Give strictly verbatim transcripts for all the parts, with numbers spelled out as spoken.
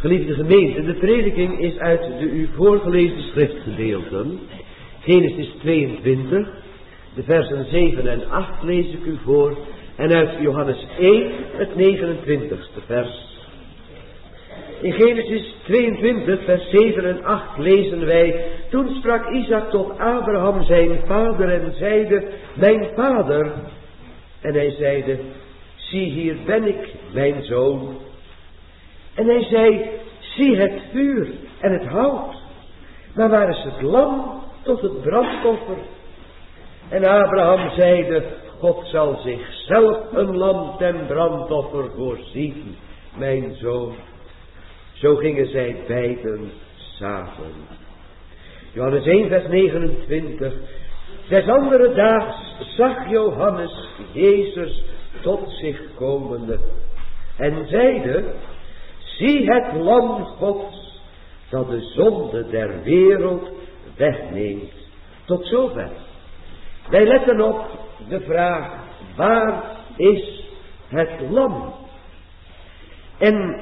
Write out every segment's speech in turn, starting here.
Geliefde gemeente, de prediking is uit de u voorgelezen schriftgedeelten. Genesis tweeëntwintig, de versen zeven en acht lees ik u voor. En uit Johannes één, het negenentwintigste vers. In Genesis tweeëntwintig, vers zeven en acht lezen wij: Toen sprak Isaac tot Abraham zijn vader en zeide: Mijn vader. En hij zeide: Zie, hier ben ik, mijn zoon. En hij zei: Zie het vuur en het hout, maar waar is het lam tot het brandoffer? En Abraham zeide: God zal zichzelf een lam ten brandoffer voorzien, mijn zoon. Zo gingen zij beiden samen. Johannes één, vers negenentwintig. Zes andere daags zag Johannes Jezus tot zich komende en zeide: Zie het lam Gods, dat de zonde der wereld wegneemt. Tot zover. Wij letten op de vraag: waar is het lam? En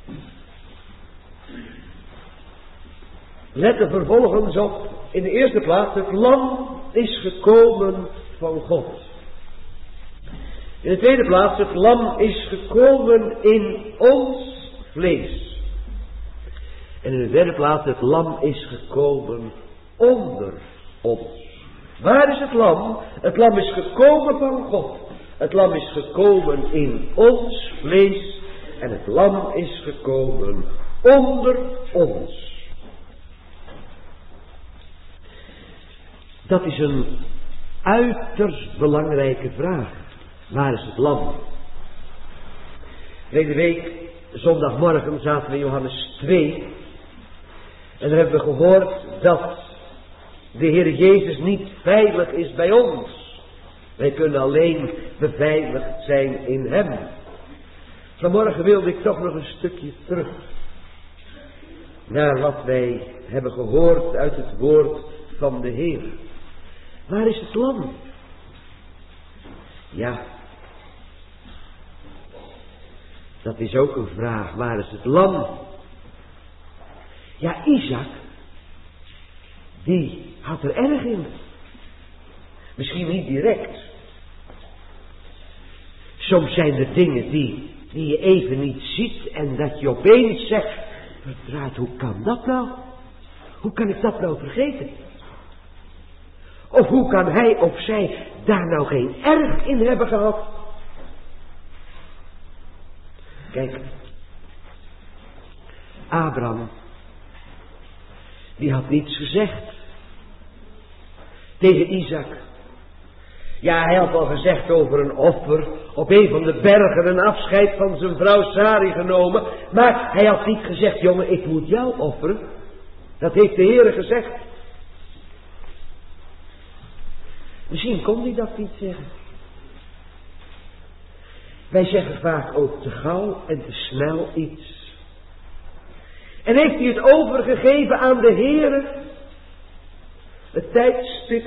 letten vervolgens op, in de eerste plaats, het lam is gekomen van God. In de tweede plaats, het lam is gekomen in ons vlees. En in de derde plaats, het lam is gekomen onder ons. Waar is het lam? Het lam is gekomen van God. Het lam is gekomen in ons vlees. En het lam is gekomen onder ons. Dat is een uiterst belangrijke vraag. Waar is het lam? Verleden week, zondagmorgen, zaten we in Johannes twee. En daar hebben we gehoord dat de Heer Jezus niet veilig is bij ons. Wij kunnen alleen beveiligd zijn in Hem. Vanmorgen wilde ik toch nog een stukje terug naar wat wij hebben gehoord uit het woord van de Heer. Waar is het lam? Ja, dat is ook een vraag. Waar is het lam? Ja, Isaac, die had er erg in. Misschien niet direct. Soms zijn er dingen die, die je even niet ziet en dat je opeens zegt: verdraad, hoe kan dat nou? Hoe kan ik dat nou vergeten? Of hoe kan hij of zij daar nou geen erg in hebben gehad? Kijk, Abraham, die had niets gezegd tegen Isaac. Ja, hij had al gezegd over een offer op een van de bergen, een afscheid van zijn vrouw Sarai genomen. Maar hij had niet gezegd: jongen, ik moet jou offeren. Dat heeft de Heere gezegd. Misschien kon hij dat niet zeggen. Wij zeggen vaak ook te gauw en te snel iets. En heeft hij het overgegeven aan de Heere, het tijdstip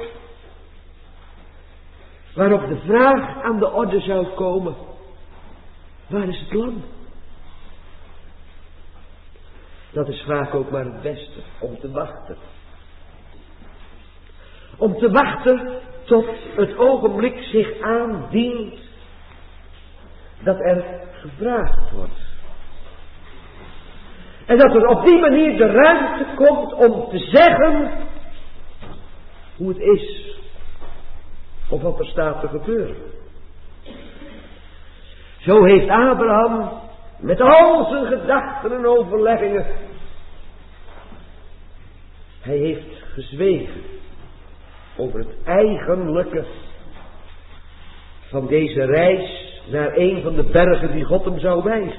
waarop de vraag aan de orde zou komen: waar is het lam? Dat is vaak ook maar het beste, om te wachten. Om te wachten tot het ogenblik zich aandient dat er gevraagd wordt. En dat er op die manier de ruimte komt om te zeggen hoe het is. Of wat er staat te gebeuren. Zo heeft Abraham met al zijn gedachten en overleggingen, hij heeft gezwegen over het eigenlijke van deze reis naar een van de bergen die God hem zou wijzen.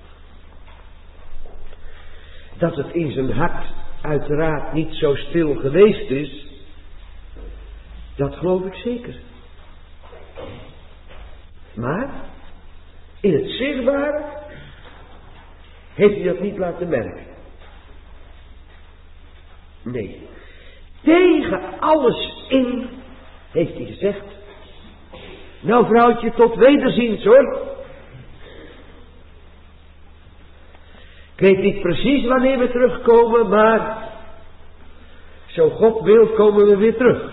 Dat het in zijn hart uiteraard niet zo stil geweest is, dat geloof ik zeker. Maar in het zichtbare heeft hij dat niet laten merken. Nee. Tegen alles in heeft hij gezegd: nou vrouwtje, tot wederziens hoor. Ik weet niet precies wanneer we terugkomen, maar zo God wil komen we weer terug.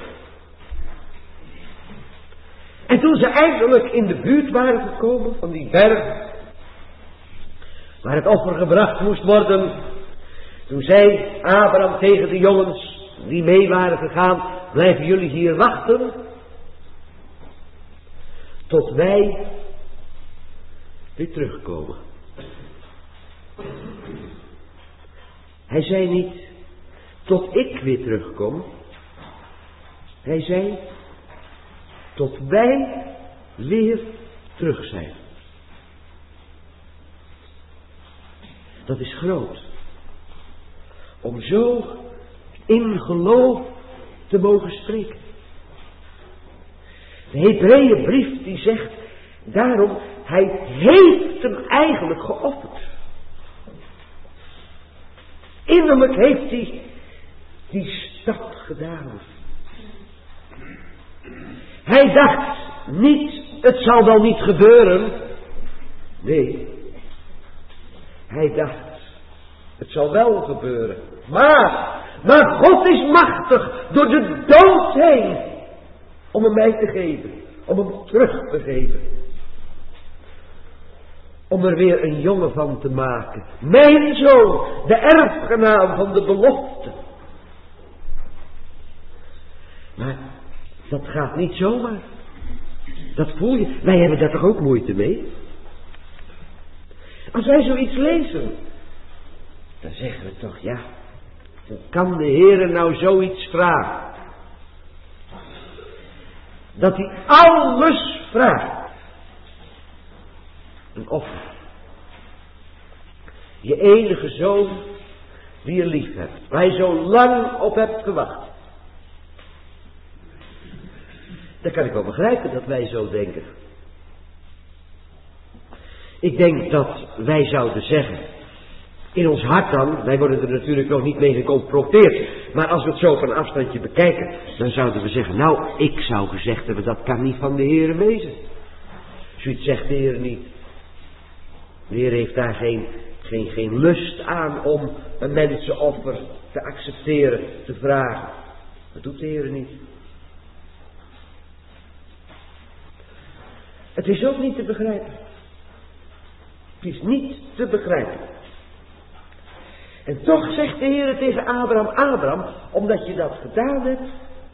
En toen ze eindelijk in de buurt waren gekomen van die berg, waar het offer gebracht moest worden, toen zei Abraham tegen de jongens die mee waren gegaan, blijven jullie hier wachten, tot wij weer terugkomen. Hij zei niet, tot ik weer terugkom. Hij zei, tot wij weer terug zijn. Dat is groot. Om zo in geloof te mogen spreken. De Hebreeënbrief die zegt, daarom, hij heeft hem eigenlijk geofferd. Innerlijk heeft hij die stap gedaan. Hij dacht niet, het zal wel niet gebeuren. Nee. Hij dacht, het zal wel gebeuren. Maar, maar God is machtig door de dood heen. Om hem mij te geven. Om hem terug te geven. Om er weer een jongen van te maken. Mijn zoon, de erfgenaam van de belofte. Maar dat gaat niet zomaar. Dat voel je. Wij hebben daar toch ook moeite mee? Als wij zoiets lezen, dan zeggen we toch, ja, hoe kan de Heere nou zoiets vragen? Dat hij alles vraagt. Een offer. Je enige zoon die je lief hebt. Waar je zo lang op hebt gewacht. Dan kan ik wel begrijpen dat wij zo denken. Ik denk dat wij zouden zeggen, in ons hart dan, wij worden er natuurlijk nog niet mee geconfronteerd, maar als we het zo van een afstandje bekijken, dan zouden we zeggen, nou, ik zou gezegd hebben, dat kan niet van de Heere wezen. Zoiets zegt de Heer niet. De Heer heeft daar geen, geen, geen lust aan om een mensenoffer te accepteren, te vragen. Dat doet de Heer niet. Het is ook niet te begrijpen. Het is niet te begrijpen. En toch zegt de Heer tegen Abraham, Abraham, omdat je dat gedaan hebt,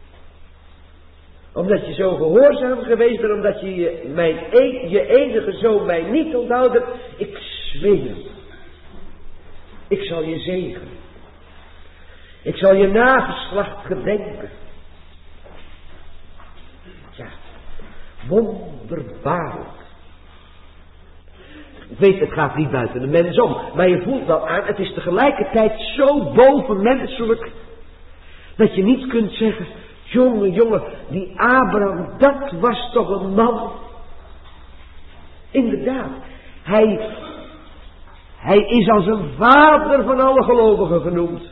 omdat je zo gehoorzaam geweest bent, omdat je je, mijn, je enige zoon mij niet onthouden hebt, ik zweer, ik zal je zegenen. Ik zal je nageslacht gedenken. Ja, wonderbaarlijk. Ik weet, het gaat niet buiten de mens om, maar je voelt wel aan, het is tegelijkertijd zo bovenmenselijk, dat je niet kunt zeggen, jongen, jongen, die Abraham, dat was toch een man. Inderdaad, hij, hij is als een vader van alle gelovigen genoemd.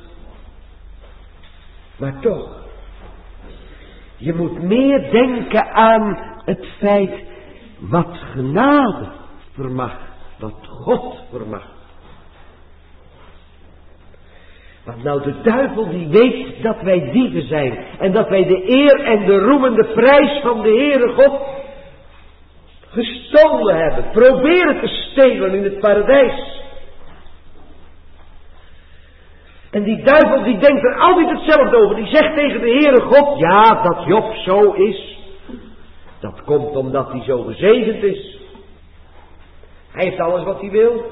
Maar toch, je moet meer denken aan het feit wat genade vermag. Wat God vermag. Want nou de duivel die weet dat wij dieven zijn. En dat wij de eer en de roem en de prijs van de Heere God gestolen hebben. Proberen te stelen in het paradijs. En die duivel die denkt er altijd hetzelfde over. Die zegt tegen de Heere God, ja, dat Job zo is. Dat komt omdat hij zo gezegend is. Hij heeft alles wat hij wil.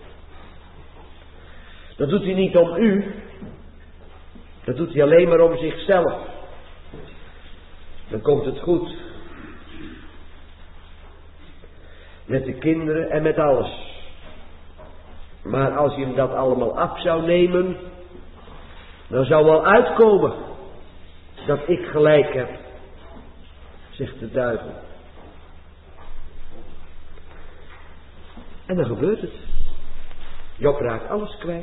Dat doet hij niet om u. Dat doet hij alleen maar om zichzelf. Dan komt het goed. Met de kinderen en met alles. Maar als je hem dat allemaal af zou nemen, dan zou wel uitkomen dat ik gelijk heb, zegt de duivel. En dan gebeurt het. Job raakt alles kwijt.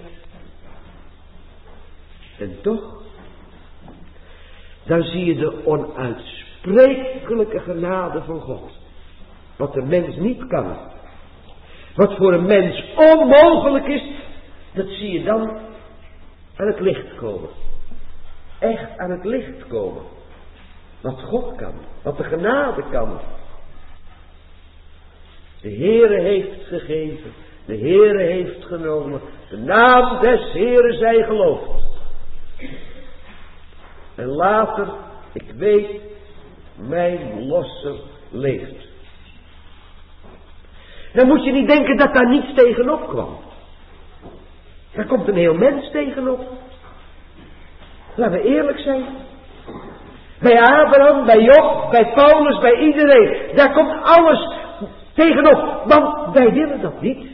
En toch, dan zie je de onuitsprekelijke genade van God. Wat de mens niet kan. Wat voor een mens onmogelijk is. Dat zie je dan aan het licht komen. Echt aan het licht komen. Wat God kan. Wat de genade kan. De Heere heeft gegeven. De Heere heeft genomen. De naam des Heere zij geloofd. En later, ik weet, mijn losser leeft. Dan moet je niet denken dat daar niets tegenop kwam. Daar komt een heel mens tegenop. Laten we eerlijk zijn. Bij Abraham, bij Job, bij Paulus, bij iedereen. Daar komt alles tegenop. Want wij willen dat niet.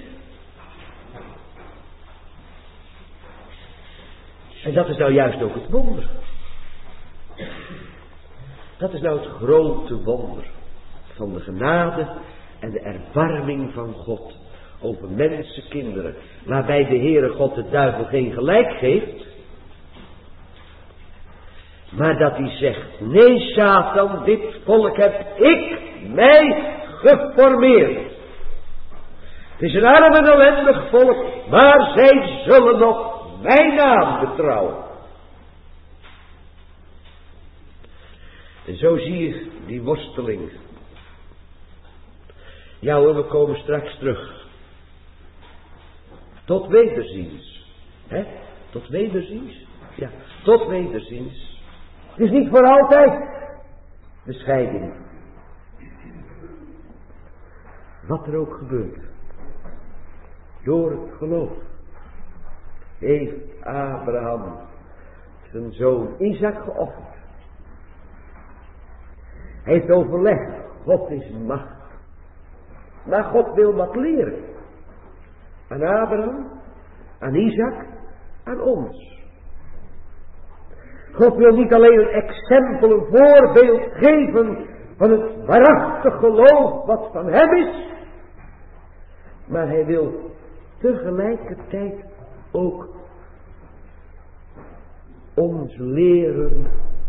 En dat is nou juist ook het wonder. Dat is nou het grote wonder van de genade en de erbarming van God over mensenkinderen. Waarbij de Heere God de duivel geen gelijk geeft. Maar dat hij zegt, nee Satan, dit volk heb ik mij geformeerd. Het is een arm en ellendig volk, maar zij zullen op mijn naam betrouwen. En zo zie je die worsteling. Ja hoor, we komen straks terug. Tot wederziens. Hè? Tot wederziens? Ja, tot wederziens. Het is niet voor altijd de scheiding. Wat er ook gebeurt. Door het geloof heeft Abraham zijn zoon Isaac geofferd. Hij heeft overlegd, God is macht. Maar God wil wat leren. Aan Abraham, aan Isaac, aan ons. God wil niet alleen een exempel, een voorbeeld geven van het waarachtig geloof wat van hem is. Maar hij wil tegelijkertijd ook ons leren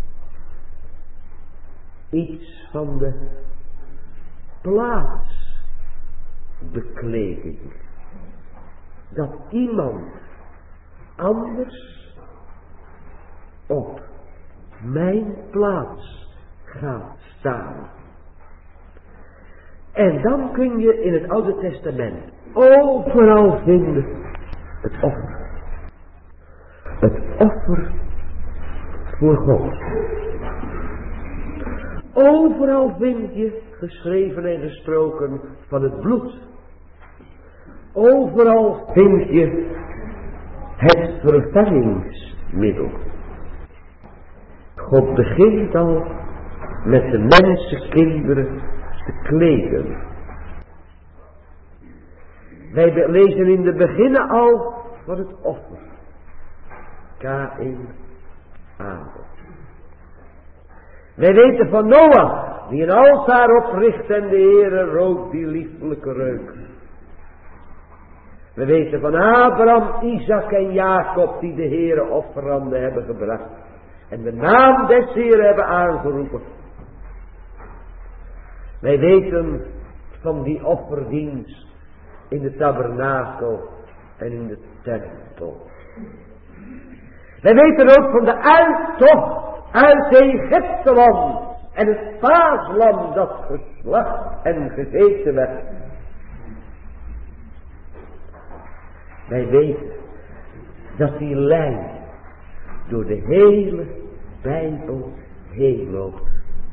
iets van de plaatsbekleding. Dat iemand anders op mijn plaats gaat staan. En dan kun je in het Oude Testament overal vinden het offer. Het offer voor God. Overal vind je geschreven en gesproken van het bloed. Overal vind je het vervangingsmiddel. God begint al met de mensenkinderen te kleden. Wij lezen in de beginnen al van het offer. Kaïn, Abel. Wij weten van Noach, die een altaar opricht en de Heere rook die lieflijke reuk. We weten van Abraham, Isaac en Jacob die de Heere offeranden hebben gebracht. En de naam des Heeren hebben aangeroepen. Wij weten van die offerdienst in de tabernakel en in de tempel. Wij weten ook van de uittocht uit Egypteland en het paaslam dat geslacht en gegeten werd. Wij weten dat die lijn door de hele Bijbel heen loopt.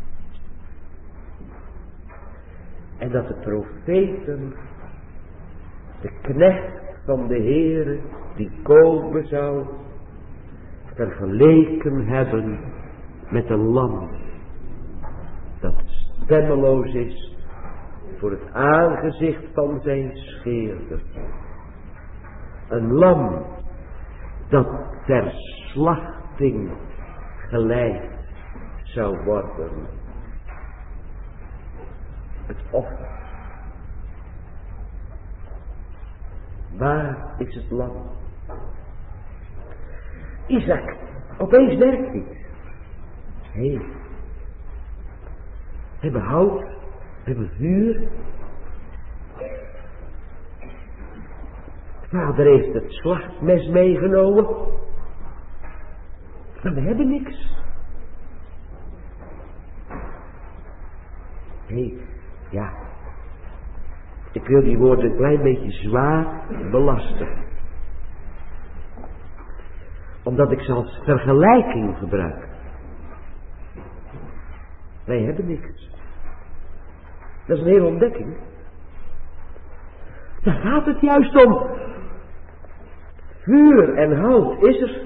En dat de profeten de knecht van de Heere die komen zou vergeleken hebben met een lam dat stemmeloos is voor het aangezicht van zijn scheerder. Een lam dat ter slachting geleid zou worden. Het offer. Waar is het lam? Isaac, opeens werkt niet. Hé. We hebben hout, we hebben vuur. Vader heeft het slachtmes meegenomen. Maar we hebben niks. Hé, hey, ja. Ik wil die woorden een klein beetje zwaar belasten. Omdat ik ze als vergelijking gebruik. Wij hebben niks. Dat is een hele ontdekking. Daar gaat het juist om. Vuur en hout is er.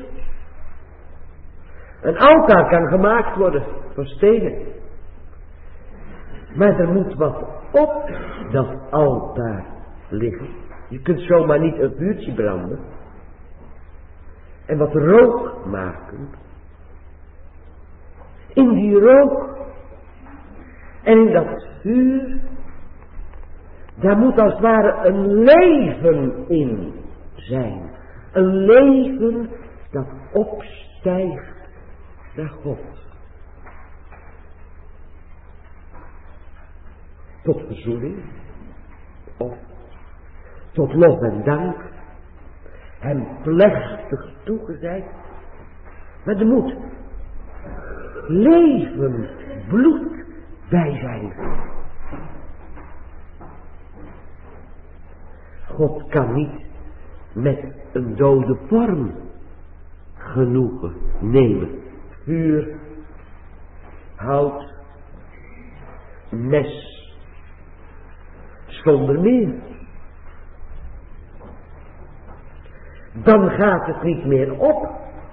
Een altaar kan gemaakt worden van stenen. Maar er moet wat op dat altaar liggen. Je kunt zomaar niet een vuurtje branden. En wat rook maken. In die rook. En in dat vuur. Daar moet als het ware een leven in zijn. Een leven dat opstijgt naar God. Tot verzoening. Of tot lof en dank. Hem plechtig toegewijd. Maar er moet leven, bloed bij zijn. God kan niet met een dode vorm genoegen nemen. Vuur, hout, mes, zonder meer. Dan gaat het niet meer op.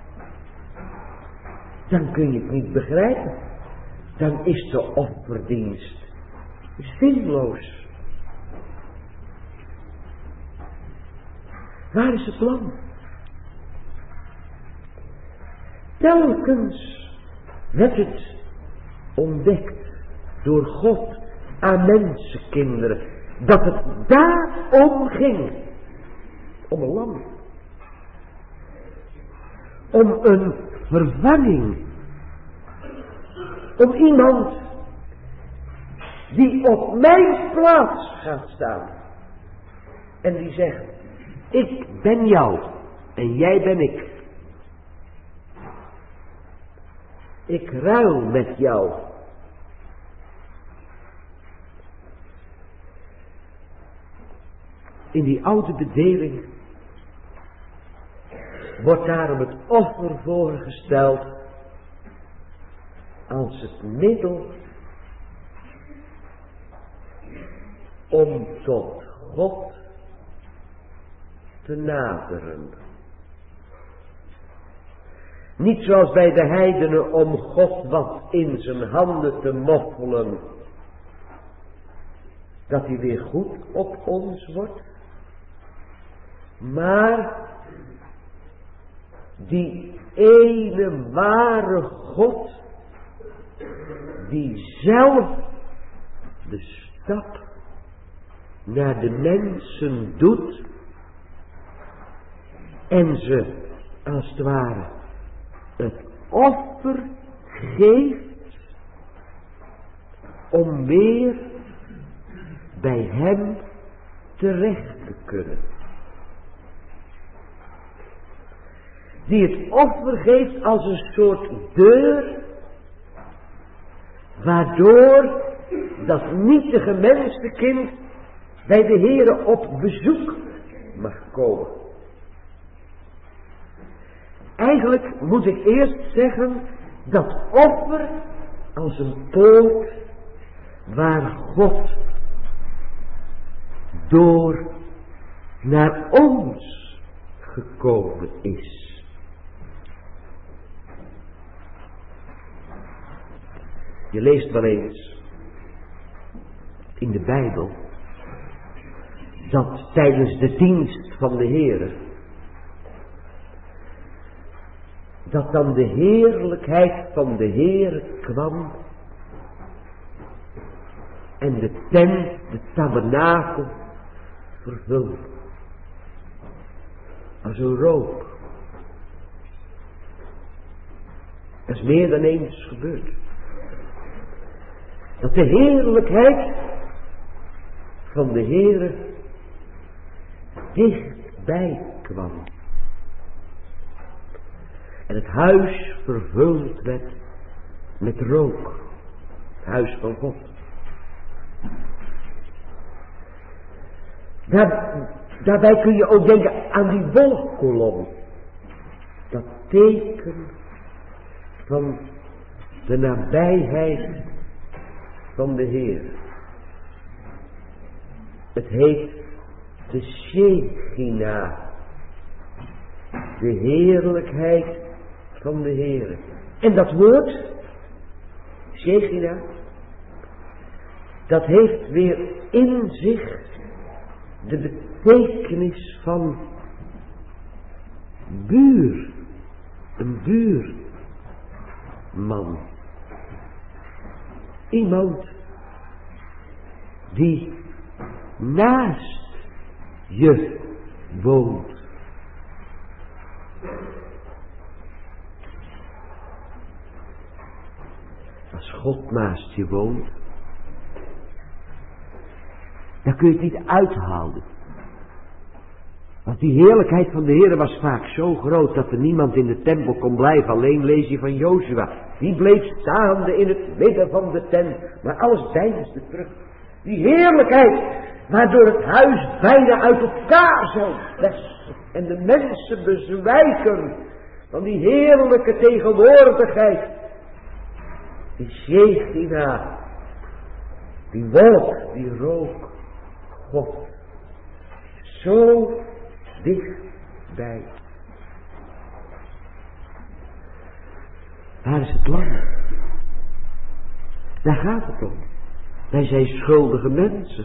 Dan kun je het niet begrijpen. Dan is de offerdienst zinloos. Waar is het lam? Telkens werd het ontdekt door God aan mensenkinderen dat het daarom ging. Om een lam. Om een vervanging. Om iemand die op mijn plaats gaat staan. En die zegt, ik ben jou en jij ben ik. Ik ruil met jou. In die oude bedeling wordt daarom het offer voorgesteld als het middel om tot God te naderen. Niet zoals bij de heidenen om God wat in zijn handen te moffelen, dat hij weer goed op ons wordt, maar die ene ware God die zelf de stap naar de mensen doet en ze als het ware het offer geeft om weer bij hem terecht te kunnen. Die het offer geeft als een soort deur waardoor dat nietige mensenkind bij de Heere op bezoek mag komen. Eigenlijk moet ik eerst zeggen dat offer als een poort waar God door naar ons gekomen is. Je leest wel eens in de Bijbel dat tijdens de dienst van de Heere dat dan de heerlijkheid van de Heere kwam en de tent, de tabernakel vervulde. Als een rook. Dat is meer dan eens gebeurd. Dat de heerlijkheid van de Heere dicht bijkwam. En het huis vervuld werd met rook. Het huis van God. Daar, daarbij kun je ook denken aan die wolkkolom. Dat teken van de nabijheid van de Heer. Het heet de Shechina. De heerlijkheid van de Heer. En dat woord, Shechina, dat heeft weer in zich de betekenis van buur. Een buurman. Iemand die naast je woont. Als God naast je woont, dan kun je het niet uithouden. Want die heerlijkheid van de Heer was vaak zo groot dat er niemand in de tempel kon blijven. Alleen lees je van Jozua. Die bleef staande in het midden van de tent. Maar alles deinsde terug. Die heerlijkheid waardoor het huis bijna uit elkaar zou flessen. En de mensen bezwijken van die heerlijke tegenwoordigheid. Die Shechina. Die wolk, die rook. God. Zo dichtbij. Waar is het lam? Daar gaat het om. Wij zijn schuldige mensen.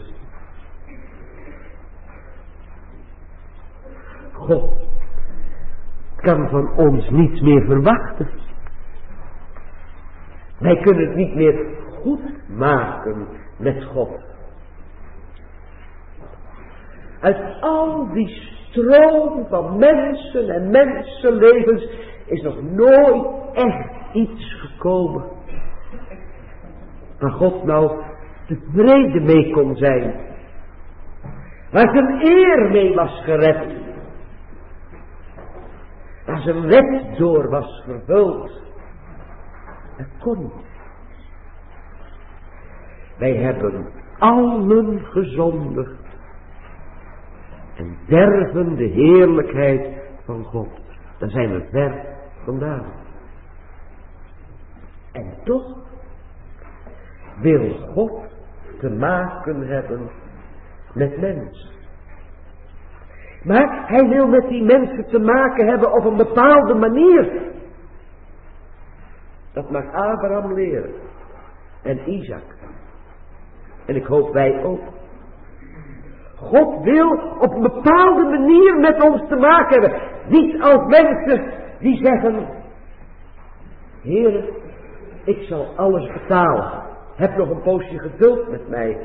God kan van ons niets meer verwachten. Wij kunnen het niet meer goed maken met God. Uit al die stroom van mensen en mensenlevens is nog nooit echt iets gekomen waar God nou tevreden mee kon zijn. Waar zijn eer mee was gered. Waar zijn wet door was vervuld. Dat kon niet. Wij hebben allen gezondigd en derven de heerlijkheid van God. Daar zijn we ver vandaan. En toch wil God te maken hebben met mensen. Maar hij wil met die mensen te maken hebben op een bepaalde manier. Dat mag Abraham leren. En Isaac. En ik hoop wij ook. God wil op een bepaalde manier met ons te maken hebben. Niet als mensen die zeggen: Heere, ik zal alles betalen. Heb nog een poosje geduld met mij.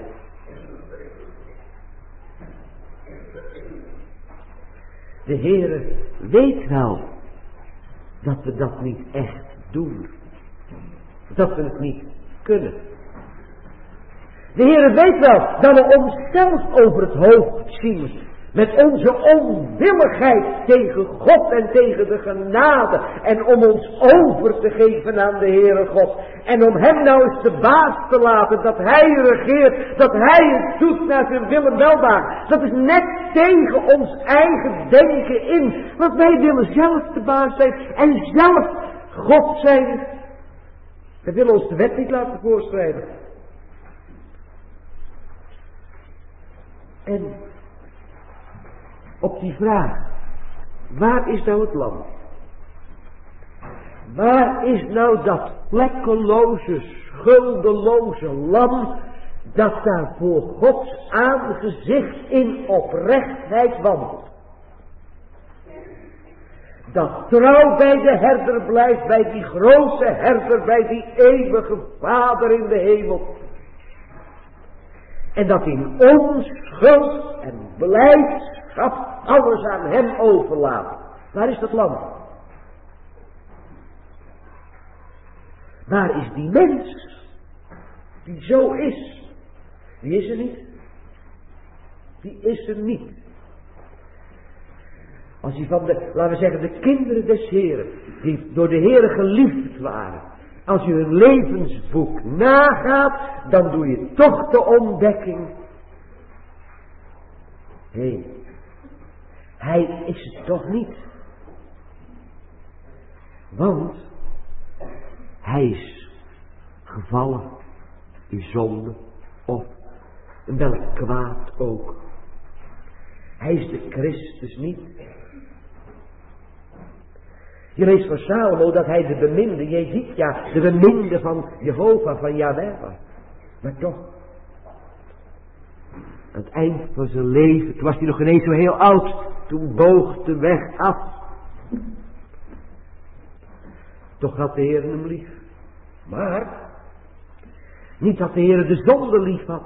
De Heere weet wel dat we dat niet echt doen. Dat we het niet kunnen. De Heere weet wel dat we onszelf over het hoofd zien. Met onze onwilligheid tegen God en tegen de genade. En om ons over te geven aan de Heere God. En om hem nou eens de baas te laten. Dat hij regeert. Dat hij het doet naar zijn wil en welbaar. Dat is net tegen ons eigen denken in. Want wij willen zelf de baas zijn. En zelf God zijn. We willen ons de wet niet laten voorschrijven. En op die vraag, waar is nou het lam? Waar is nou dat vlekkeloze, schuldeloze lam, dat daar voor Gods aangezicht in oprechtheid wandelt? Dat trouw bij de herder blijft, bij die grote herder, bij die eeuwige Vader in de hemel. En dat in onschuld en blijdschap alles aan hem overlaat. Waar is dat lam? Waar is die mens die zo is? Die is er niet. Die is er niet. Als u van de, laten we zeggen, de kinderen des Heren, die door de Heere geliefd waren. Als u hun levensboek nagaat, dan doe je toch de ontdekking. Hé, hey, hij is het toch niet. Want hij is gevallen in zonde of in welk kwaad ook. Hij is de Christus niet. Je leest van Salomo dat hij de beminde, je ziet ja, de beminde van Jehovah, van Yahweh was. Maar toch, aan het eind van zijn leven, toen was hij nog ineens zo heel oud, toen boog de weg af. Toch had de Heer hem lief. Maar, niet dat de Heer de zonde lief had.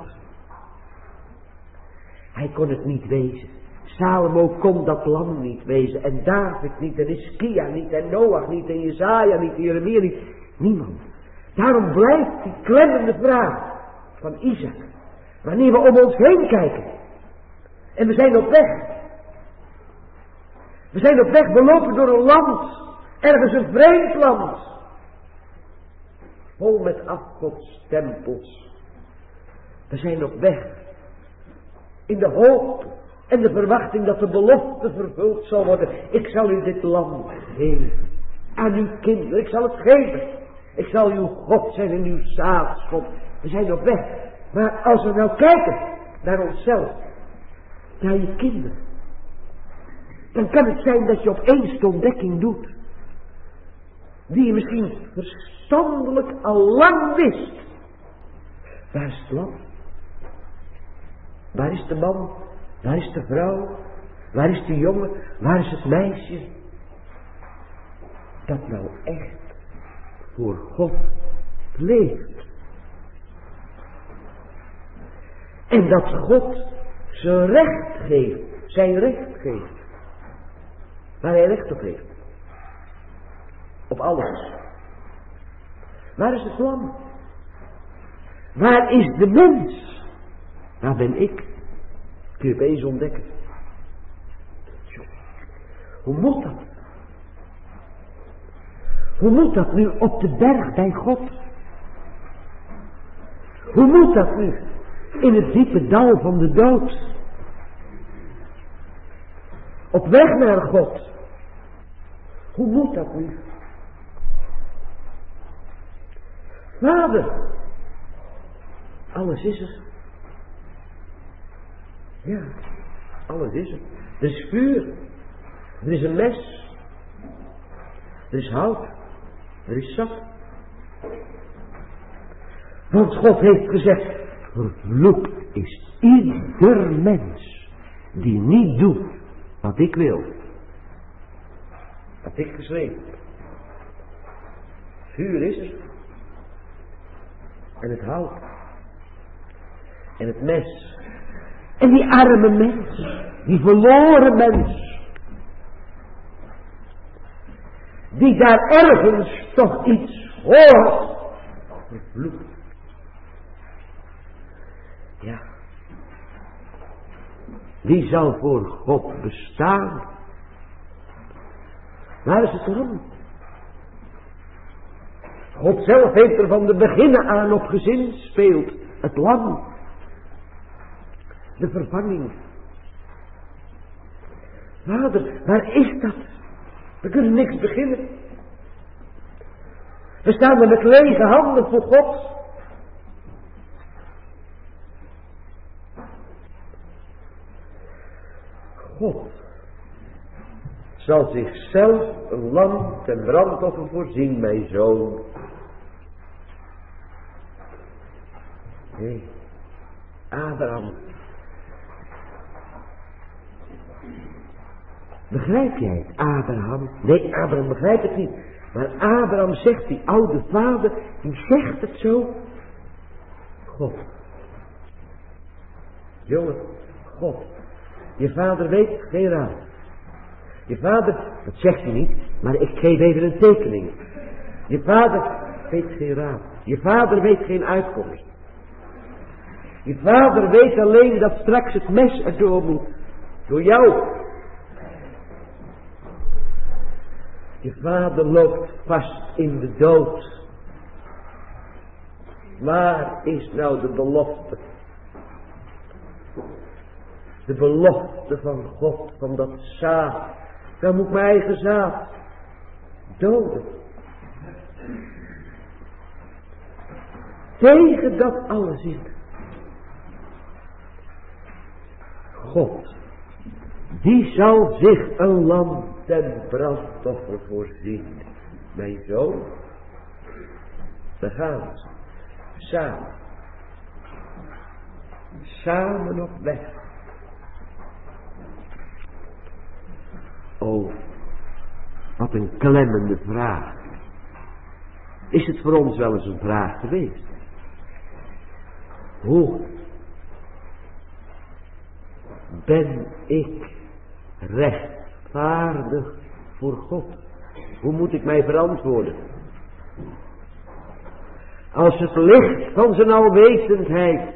Hij kon het niet wezen. Salomo kon dat lam niet wezen. En David niet. En Hiskia niet. En Noach niet. En Jesaja niet. En Jeremia niet. Niemand. Daarom blijft die klemmende vraag van Isaac. Wanneer we om ons heen kijken. En we zijn op weg. We zijn op weg. We lopen door een land. Ergens een vreemd land. Vol met afgodstempels. We zijn op weg. In de hoop en de verwachting dat de belofte vervuld zal worden. Ik zal u dit land geven. Aan uw kinderen. Ik zal het geven. Ik zal uw God zijn en uw zaadschot. We zijn op weg. Maar als we nou kijken naar onszelf. Naar je kinderen. Dan kan het zijn dat je opeens de ontdekking doet. Die je misschien verstandelijk al lang wist. Waar is het land? Waar is de man? Waar is de vrouw? Waar is de jongen? Waar is het meisje? Dat nou echt voor God leeft. En dat God zijn recht geeft. Zijn recht geeft. Waar hij recht op heeft. Op alles. Waar is het lam? Waar is de mens? Waar ben ik? Kun je opeens ontdekken. Hoe moet dat? Hoe moet dat nu op de berg bij God? Hoe moet dat nu in het diepe dal van de dood? Op weg naar God. Hoe moet dat nu? Vader, alles is er. Ja, alles is er. Er is vuur. Er is een mes. Er is hout. Er is sap. Want God heeft gezegd, vervloekt is ieder mens die niet doet wat ik wil. Wat ik geschreven. Vuur is er. En het hout. En het mes. En die arme mens. Die verloren mens. Die daar ergens toch iets hoort. Vervloekt. Ja. Wie zal voor God bestaan? Waar is het lam? God zelf heeft er van de beginnen aan op gezinspeeld. Het lam. De vervanging. Vader, waar is dat? We kunnen niks beginnen. We staan er met lege handen voor God. God zal zichzelf een lam ten brandoffer voorzien, mijn zoon. Nee, Abraham. Begrijp jij het, Abraham? Nee, Abraham begrijpt het niet. Maar Abraham zegt, die oude vader, die zegt het zo. God. Jongen, God. Je vader weet geen raad. Je vader, dat zegt hij niet, maar ik geef even een tekening. Je vader weet geen raad. Je vader weet geen uitkomst. Je vader weet alleen dat straks het mes erdoor moet. Door jou. Je vader loopt vast in de dood. Waar is nou de belofte? De belofte van God, van dat zaad. Dan moet mijn eigen zaad doden. Tegen dat alles in. God, die zal zich een lam ten brandoffer voorzien. Mijn zoon, daar gaan ze. Samen. Samen op weg. Oh, wat een klemmende vraag. Is het voor ons wel eens een vraag geweest? Hoe ben ik rechtvaardig voor God? Hoe moet ik mij verantwoorden? Als het licht van zijn alwetendheid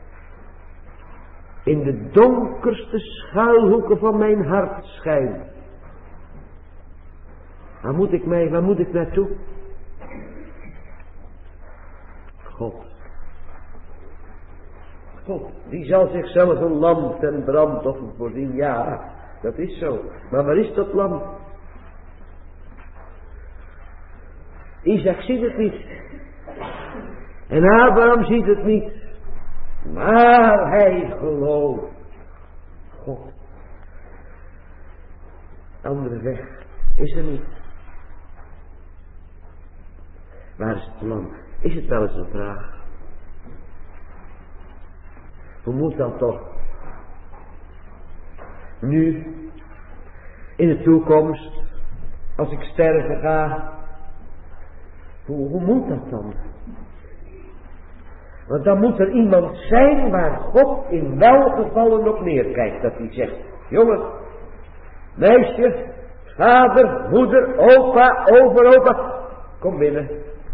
in de donkerste schuilhoeken van mijn hart schijnt. Waar moet ik mij, waar moet ik naartoe? God. God, die zal zichzelf een lam ten brandoffer voorzien. Ja, dat is zo. Maar waar is dat lam? Isaac ziet het niet. En Abraham ziet het niet. Maar hij gelooft. God. Andere weg is er niet. Waar is het lam? Is het wel eens een vraag? Hoe moet dat toch? Nu, in de toekomst, als ik sterven ga, hoe, hoe moet dat dan? Want dan moet er iemand zijn waar God in welgevallen op neerkijkt. Dat hij zegt, jongen, meisje, vader, moeder, opa, overopa, kom binnen.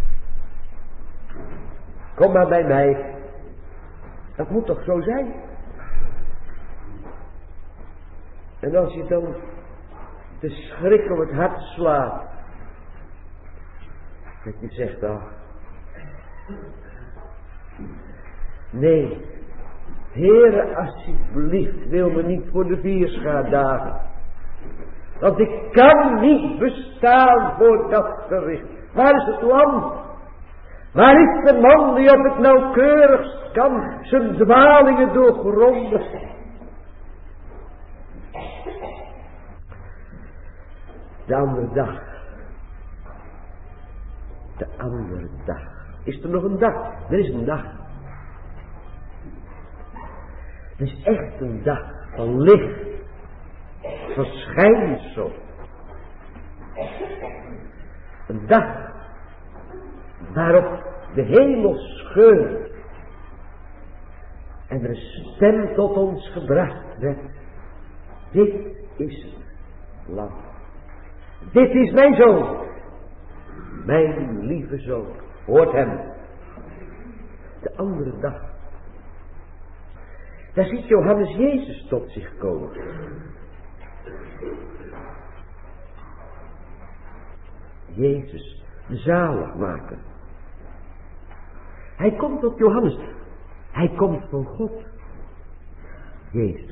Kom maar bij mij. Dat moet toch zo zijn? En als je dan de schrik om het hart slaat. Dat je zegt, ah. Nee. Heere, alsjeblieft, wil me niet voor de vierschaar dagen. Want ik kan niet bestaan voor dat gericht. Waar is het lam? Waar is de man die op het nauwkeurigst kan zijn dwalingen doorgronden? De andere dag. De andere dag. Is er nog een dag? Er is een dag. Het is echt een dag van licht. Verschijnsel. Een dag waarop de hemel scheurt en er een stem tot ons gebracht werd. Dit is het lam. Dit is mijn zoon. Mijn lieve zoon. Hoort hem. De andere dag. Daar ziet Johannes Jezus tot zich komen. Jezus, de zaligmaker. Hij komt tot Johannes. Hij komt van God. Jezus.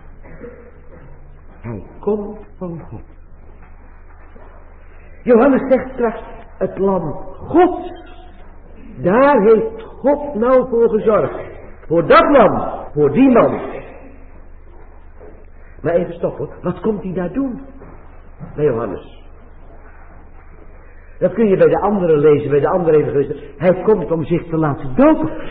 Hij komt van God. Johannes zegt straks, het lam Gods. Daar heeft God nou voor gezorgd. Voor dat lam. Voor die man. Maar even stoppen. Wat komt hij daar doen? Bij Johannes. Dat kun je bij de anderen lezen, bij de andere evangelisten. Hij komt om zich te laten dopen.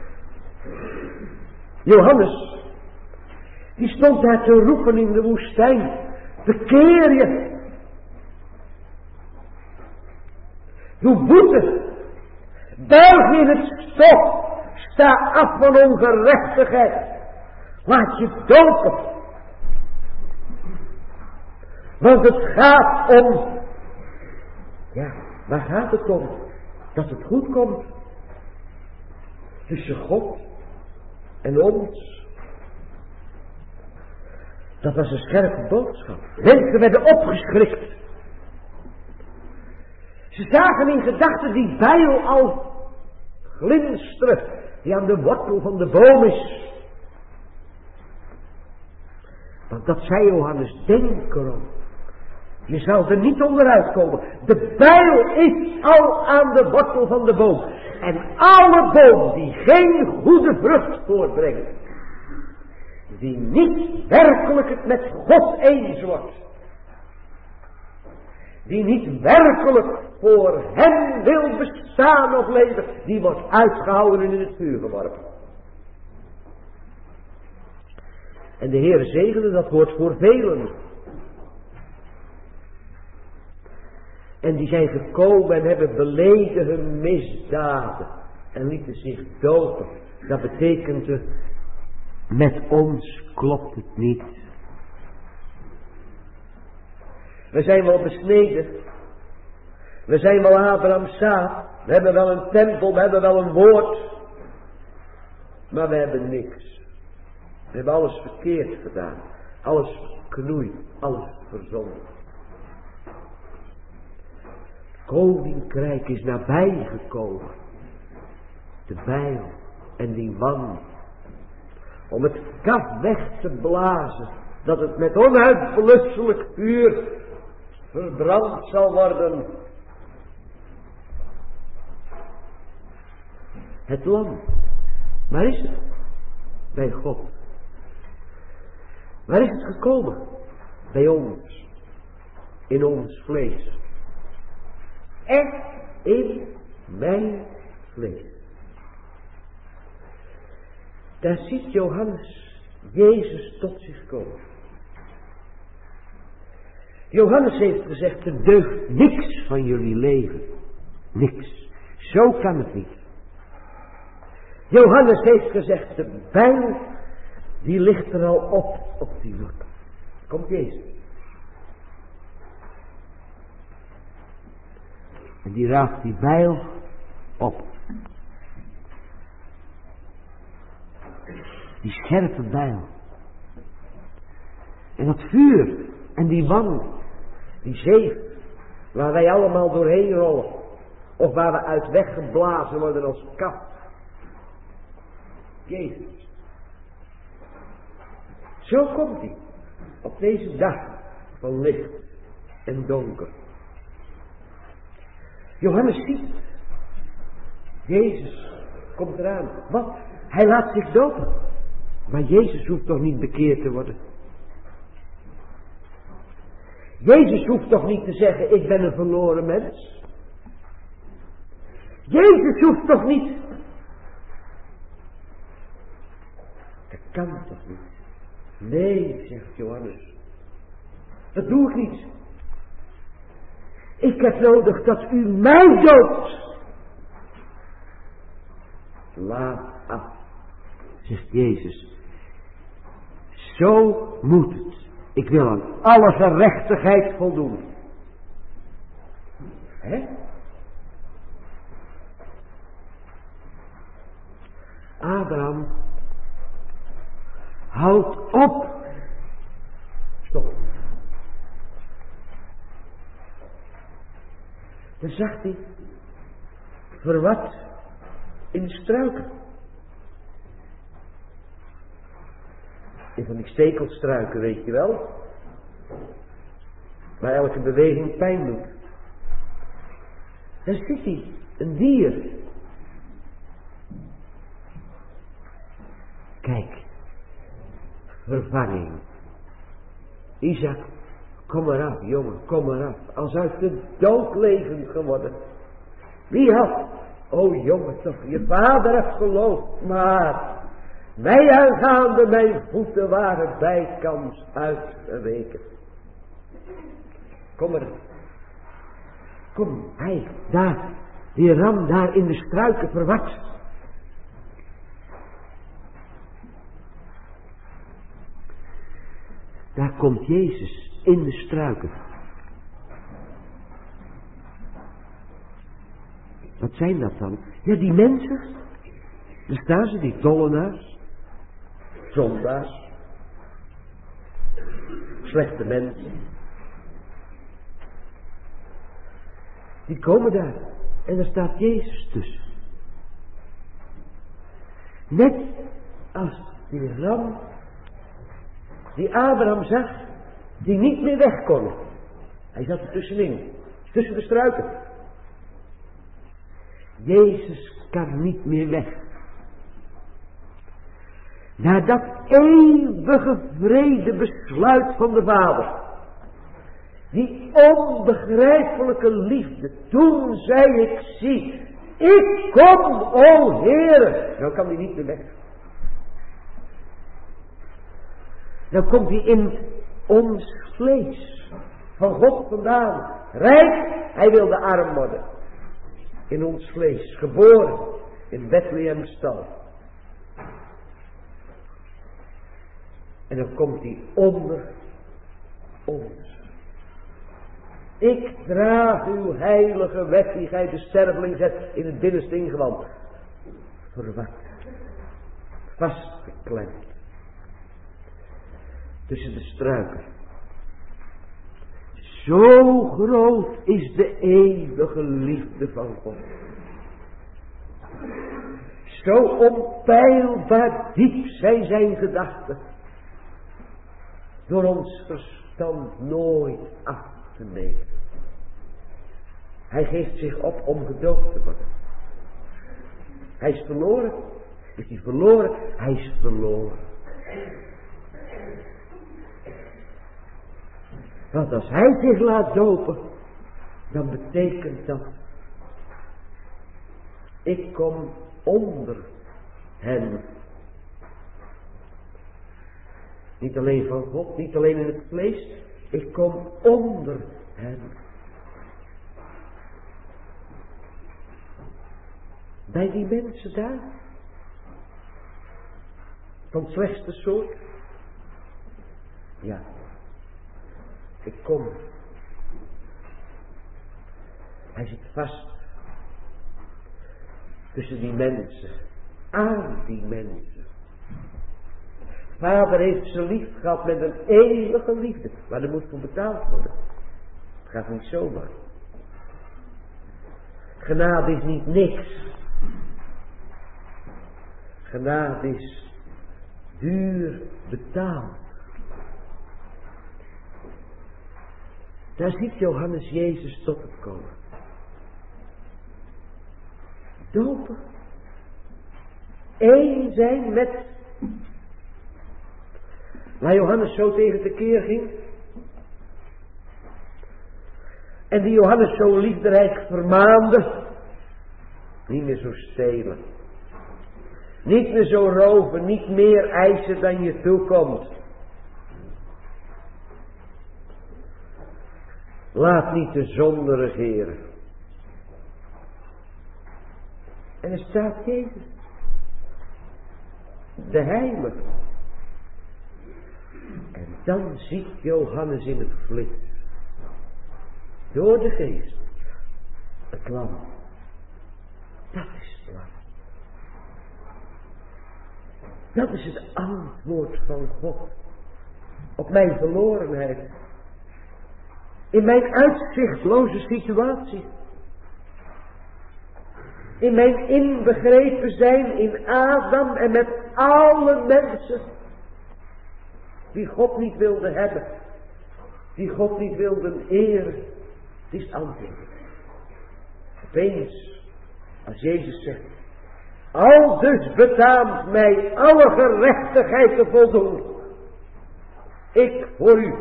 Johannes, die stond daar te roepen in de woestijn. Bekeer je. Doe boete. Buig in het stof. Sta af van ongerechtigheid. Laat je dopen. Want het gaat om. Ja, waar gaat het om? Dat het goed komt. Tussen God en ons. Dat was een scherpe boodschap. Mensen werden opgeschrikt. Ze zagen in gedachten die bijl al glinsteren, die aan de wortel van de boom is. Want dat zei Johannes, denk erom. Je zal er niet onderuit komen. De bijl is al aan de wortel van de boom. En alle boom die geen goede vrucht voortbrengt, die niet werkelijk het met God eens wordt, die niet werkelijk voor hem wil bestaan of leven, die wordt uitgehouden en in het vuur geworpen. En de Heer zegende dat woord voor velen. En die zijn gekomen en hebben beleden hun misdaden en lieten zich dopen. Dat betekent het, met ons klopt het niet. We zijn wel besneden. We zijn wel Abraham's zaad. We hebben wel een tempel, we hebben wel een woord. Maar we hebben niks. We hebben alles verkeerd gedaan. Alles verknoeid, alles verzonnen. Koninkrijk is nabij gekomen. De bijl en die wan. Om het kaf weg te blazen. Dat het met onuitblusselijk vuur verbrand zal worden. Het lam. Waar is het? Bij God. Waar is het gekomen? Bij ons. In ons vlees. Echt in mijn vlees. Daar ziet Johannes Jezus tot zich komen. Johannes heeft gezegd, er deugt niks van jullie leven. Niks. Zo kan het niet. Johannes heeft gezegd, de bijl, die ligt er al op, op die wortel. Komt Jezus. En die raapt die bijl op. Die scherpe bijl. En dat vuur en die wan, die zeef, waar wij allemaal doorheen rollen. Of waar we uit weggeblazen worden als kaf. Jezus. Zo komt hij. Op deze dag van licht en donker. Johannes ziet. Jezus komt eraan. Wat? Hij laat zich dopen. Maar Jezus hoeft toch niet bekeerd te worden. Jezus hoeft toch niet te zeggen, ik ben een verloren mens. Jezus hoeft toch niet. Dat kan toch niet. Nee, zegt Johannes. Dat doe ik niet. Ik heb nodig dat u mij doopt. Laat af, zegt Jezus. Zo moet het. Ik wil aan alle gerechtigheid voldoen. Hè? Abraham, houd op. Stop. Dan zag hij, verwat in de struiken. In van die stekelstruiken, weet je wel. Waar elke beweging pijn doet. Daar zit hij, een dier. Kijk, vervanging. Isaac, kom maar af, jongen, kom maar af. Als uit de dood levend geworden. Wie had, o jongen toch, je vader heeft geloofd, maar mij aangaande mijn voeten waren bijkans uitgeweken. Kom maar. Kom, hij, daar, die ram daar in de struiken verward. Daar komt Jezus in de struiken. Wat zijn dat dan? Ja, die mensen. Daar staan ze, die tollenaars. Zondaars. Slechte mensen. Die komen daar. En daar staat Jezus tussen. Net als die ram die Abraham zag, die niet meer weg kon. Hij zat er tussenin, tussen de struiken. Jezus kan niet meer weg. Na dat eeuwige vrede besluit van de Vader. Die onbegrijpelijke liefde. Toen zei ik, zie, ik kom, o Heere. Nou kan hij niet meer weg. Dan komt hij in ons vlees. Van God vandaan. Rijk, hij wilde arm worden. In ons vlees. Geboren in Bethlehem stal. En dan komt hij onder ons. Ik draag uw heilige wet die gij de sterveling zet in het binnenste ingewand. Verward. Vastgeklemd. Tussen de struiken. Zo groot is de eeuwige liefde van God. Zo onpeilbaar diep zijn zijn gedachten. Door ons verstand nooit af te nemen. Hij geeft zich op om gedoopt te worden. Hij is verloren. Is hij verloren? Hij is verloren. Want als hij zich laat dopen, dan betekent dat, ik kom onder hen. Niet alleen van God, niet alleen in het vlees, ik kom onder hen. Bij die mensen daar, van het slechtste soort, ja. Ik kom. Hij zit vast. Tussen die mensen. Aan die mensen. Vader heeft ze lief gehad met een eeuwige liefde. Maar er moet voor betaald worden. Het gaat niet zomaar. Genade is niet niks. Genade is duur betaald. Daar ziet Johannes Jezus tot het komen. Dopen. Eén zijn met. Waar Johannes zo tegen tekeer ging. En die Johannes zo liefderijk vermaande. Niet meer zo stelen. Niet meer zo roven. Niet meer eisen dan je toekomt. Laat niet de zonde regeren. En er staat Jezus. De heilige. En dan ziet Johannes in het flits. Door de geest. Het lam. Dat is het lam. Dat is het antwoord van God. Op mijn verlorenheid. In mijn uitzichtloze situatie. In mijn inbegrepen zijn in Adam en met alle mensen. Die God niet wilde hebben. Die God niet wilde eren. Het is antwoord. Opeens, als Jezus zegt. Al dus betaamt mij alle gerechtigheid te voldoen. Ik voor u.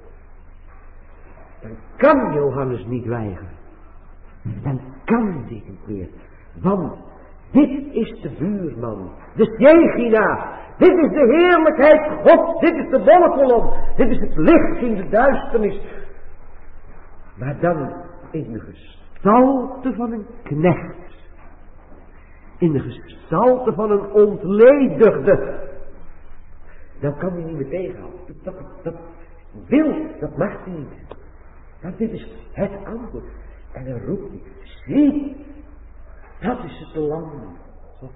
Dan kan Johannes niet weigeren. Dan kan dit niet meer. Want dit is de buurman. De Shechina. Dit is de heerlijkheid God. Dit is de wolkenkolom. Dit is het licht in de duisternis. Maar dan in de gestalte van een knecht. In de gestalte van een ontledigde. Dan kan hij niet meer tegenhouden. Dat, dat, dat wil, dat mag hij niet. Want dit is het antwoord. En dan roept hij, zie, dat is het lam God.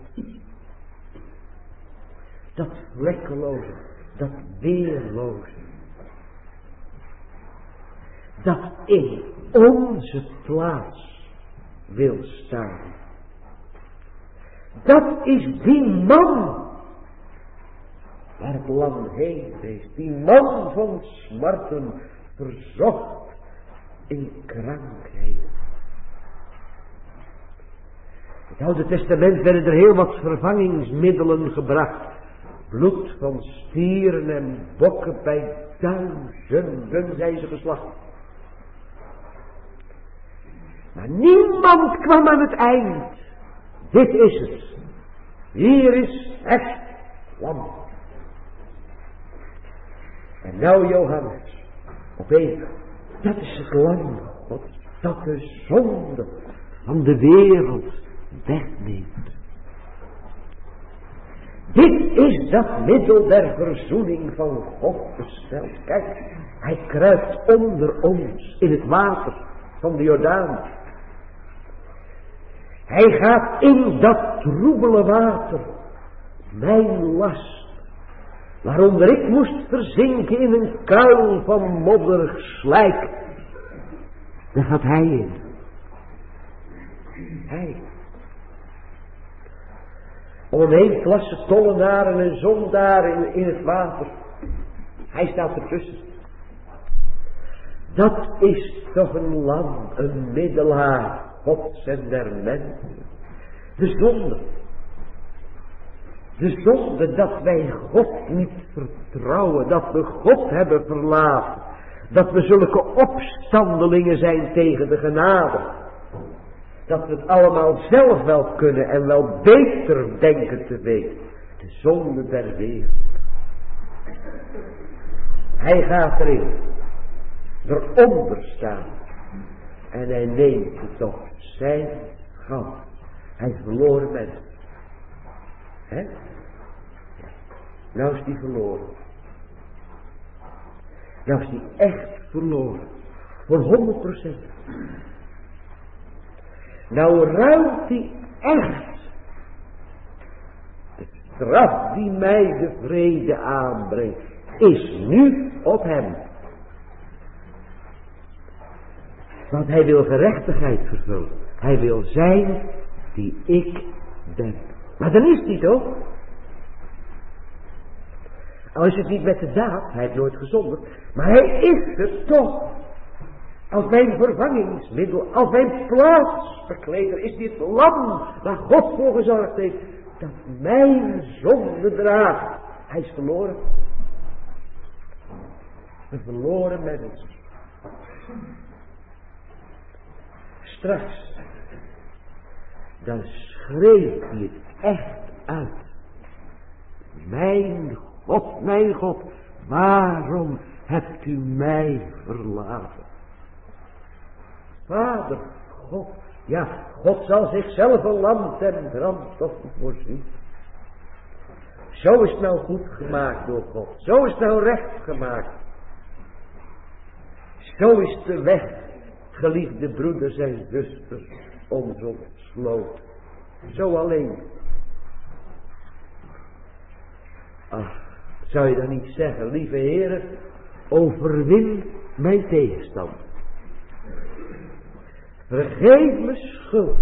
Dat vlekkeloze, dat weerloze. Dat in onze plaats wil staan. Dat is die man waar het lam heen is. Die man van smarten, verzocht in krankheid. In het Oude Testament werden er heel wat vervangingsmiddelen gebracht. Bloed van stieren en bokken, bij duizenden zijn ze geslacht. Maar niemand kwam aan het eind. Dit is het. Hier is het lam. En nou Johannes, op even, dat is het lam Gods, dat de zonde van de wereld wegneemt. Dit is dat middel der verzoening van God besteld. Kijk, hij kruipt onder ons in het water van de Jordaan. Hij gaat in dat troebele water, mijn last, waaronder ik moest verzinken in een kuil van modderig slijk. Daar gaat hij in. Hij. Om hem heen klassen tollenaren en zondaren in, in het water. Hij staat ertussen. Dat is toch een lam, een middelaar Gods en der mensen. De zonde. De zonde dat wij God niet vertrouwen, dat we God hebben verlaten. Dat we zulke opstandelingen zijn tegen de genade. Dat we het allemaal zelf wel kunnen en wel beter denken te weten. De zonde der wereld. Hij gaat erin. Eronder staan. En hij neemt het toch zijn gang. Hij is verloren mens. Hè? Nou is die verloren. Nou is die echt verloren. Voor honderd procent. Nou ruimt hij echt. De straf die mij de vrede aanbrengt, is nu op hem. Want hij wil gerechtigheid vervullen. Hij wil zijn die ik ben. Maar dan is hij toch? Al is het niet met de daad, hij heeft nooit gezondigd, maar hij is er toch. Als mijn vervangingsmiddel, als mijn plaatsverkleder, is dit lam waar God voor gezorgd heeft, dat mijn zonde draagt. Hij is verloren. Een verloren mens. Straks, dan schreeuwt hij het echt uit. Mijn God, mijn God, waarom hebt u mij verlaten? Vader, God, ja, God zal zichzelf een lam ten brandstof voorzien. Zo is het nou goed gemaakt door God. Zo is het nou recht gemaakt. Zo is de weg, geliefde broeders en zusters, ons ontsloten. Zo alleen. Ach, zou je dan niet zeggen, lieve heren, overwin mijn tegenstand. Vergeef me schuld.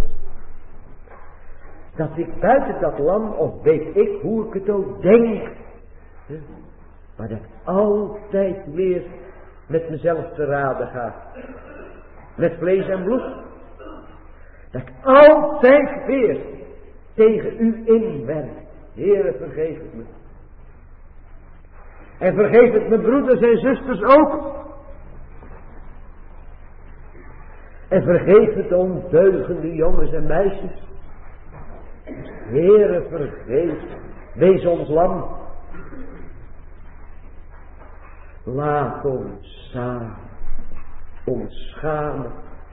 Dat ik buiten dat lam, of weet ik hoe ik het ook denk, maar dat ik altijd weer met mezelf te raden ga. Met vlees en bloed. Dat ik altijd weer tegen u inwerk. Heere, vergeef het me. En vergeef het mijn broeders en zusters ook. En vergeef het ondeugende jongens en meisjes. Heere, vergeef. Wees ons lam. Laat ons samen ons schamen.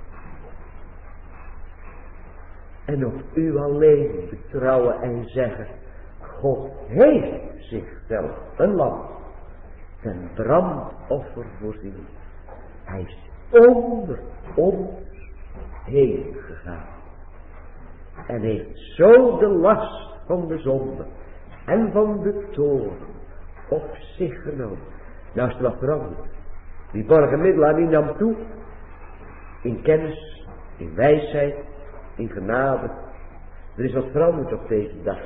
En op u alleen betrouwen en zeggen, God heeft zichzelf een lam ten brandoffer voorzien. Hij is onder ons heen gegaan. En heeft zo de last van de zonde en van de toorn op zich genomen. Nou is het wat veranderd. Die borgenmiddelaar die nam toe in kennis, in wijsheid, in genade. Er is wat veranderd op deze dag.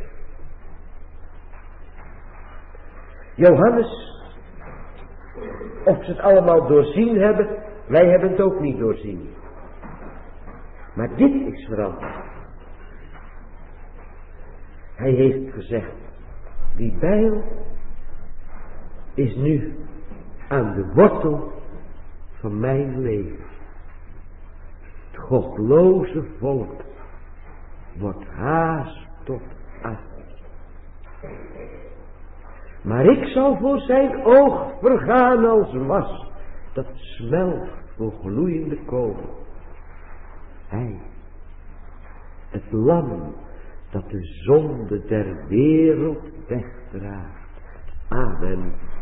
Johannes, of ze het allemaal doorzien hebben, wij hebben het ook niet doorzien. Maar dit is veranderd. Hij heeft gezegd, die bijl is nu aan de wortel van mijn leven. Het godloze volk wordt haast tot af. Maar ik zal voor zijn oog vergaan als was, dat smelt voor gloeiende kolen. Hij, het lam dat de zonde der wereld wegdraagt. Amen.